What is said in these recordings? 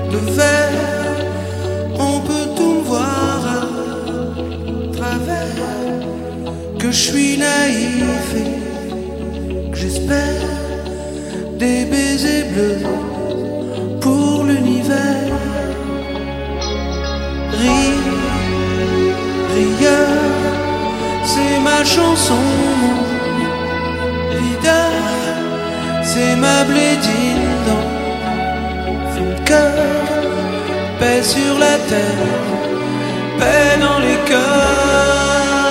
de verre, on peut tout me voir à travers, que je suis naïf et que j'espère des baisers bleus pour l'univers. Rieur, c'est ma chanson, mon leader, c'est ma blédine dans fond de cœur, paix sur la terre, paix dans les cœurs.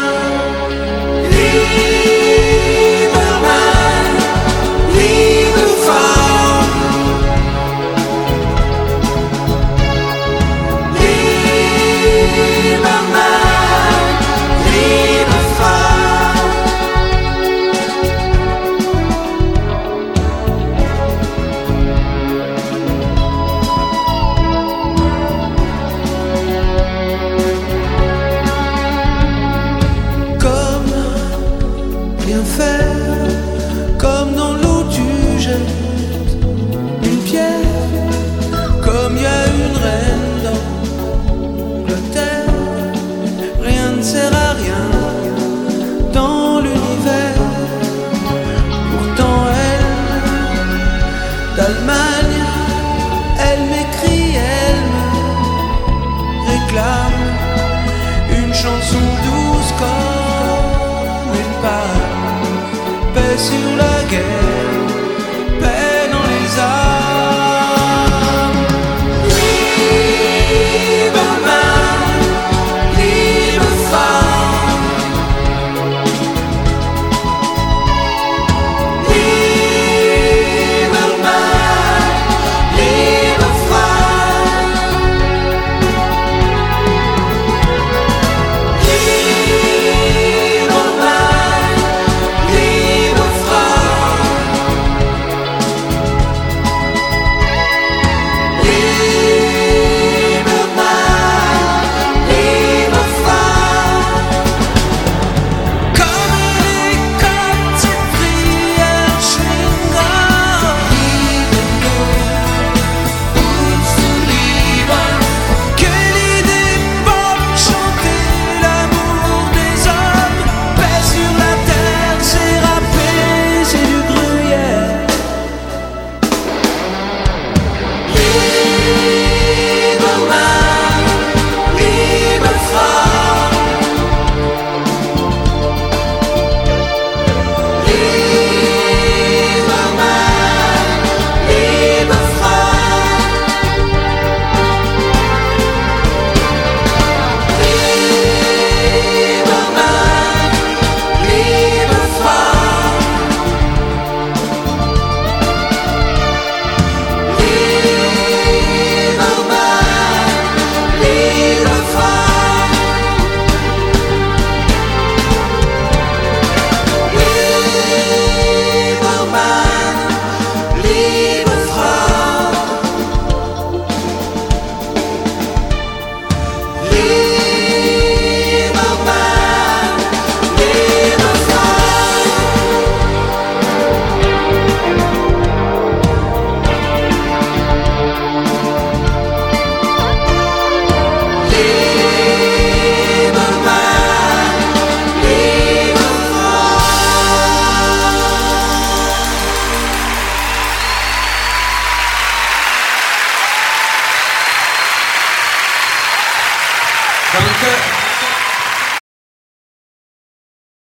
Liberman, libre femme, Liberman, libre femme. Comme rien faire, comme dans l'eau tu jettes une pierre, comme y a une reine dans l'Angleterre, rien ne sert à rien dans l'univers. Pourtant elle, d'Allemagne, elle m'écrit, elle me réclame une chanson douce comme une palme, paix sur la guerre, paix dans les âmes. Liberman, libre femme, Liberman, libre femme, Liberman, libre femme, Liberman, libre femme. Comme les côtes prières chewing-gum, libre, que l'idée pop chanter l'amour des hommes, paix sur la terre, c'est râpé, c'est du gruyère. Liberman, libre femme, Liberman, libre femme, Liberman, libre femme, Liberman, libre femme, Liberman, libre femme, Liberman, libre Danke.